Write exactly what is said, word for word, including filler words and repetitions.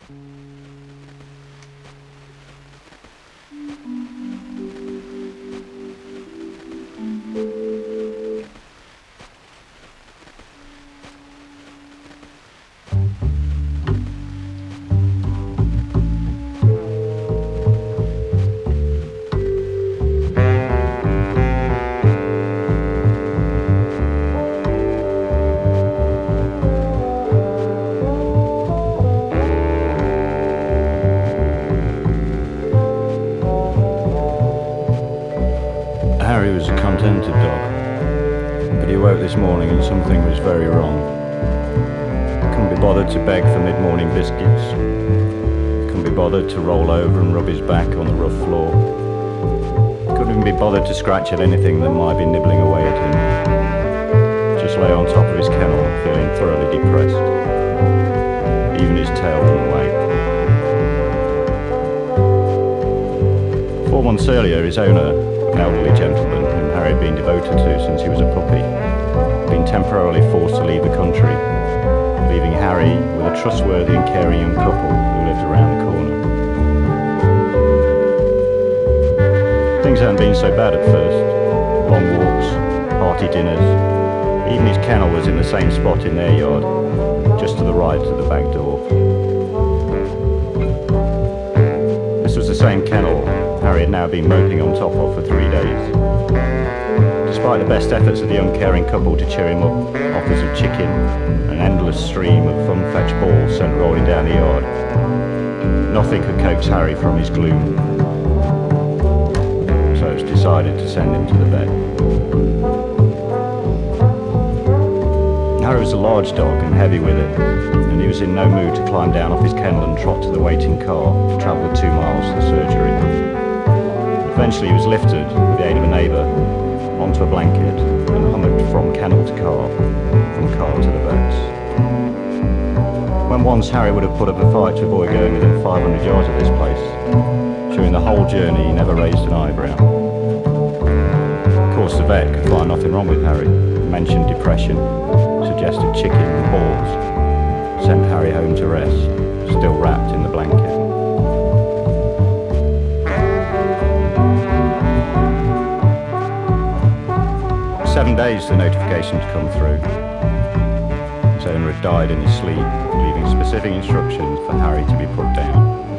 Harry was a contented dog, but he awoke this morning and something was very wrong. Couldn't be bothered to beg for mid-morning biscuits. Couldn't be bothered to roll over and rub his back on the rough floor. Couldn't even be bothered to scratch at anything that might be nibbling away at him. Just lay on top of his kennel, feeling thoroughly depressed. Even his tail wouldn't wag. Four months earlier, his owner, an elderly gentleman whom Harry had been devoted to since he was a puppy, had been temporarily forced to leave the country, leaving Harry with a trustworthy and caring young couple who lived around the corner. Things hadn't been so bad at first. Long walks, hearty dinners. Even his kennel was in the same spot in their yard, just to the right of the back door. This was the same kennel Harry had now been moping on top of for three days. Despite the best efforts of the uncaring couple to cheer him up, offers of chicken, an endless stream of fun-fetched balls sent rolling down the yard, nothing could coax Harry from his gloom. So it was decided to send him to the vet. Harry was a large dog and heavy with it, and he was in no mood to climb down off his kennel and trot to the waiting car to travel the two miles to the surgery. Eventually he was lifted, with the aid of a neighbour, onto a blanket and hummocked from kennel to car, from car to the vets. When once Harry would have put up a fight to avoid going within five hundred yards of this place, during the whole journey he never raised an eyebrow. Of course the vet could find nothing wrong with Harry, mentioned depression, suggested chicken and balls, sent Harry home to rest, still wrapped in the blanket. Seven days the notifications come through. His owner had died in his sleep, leaving specific instructions for Harry to be put down.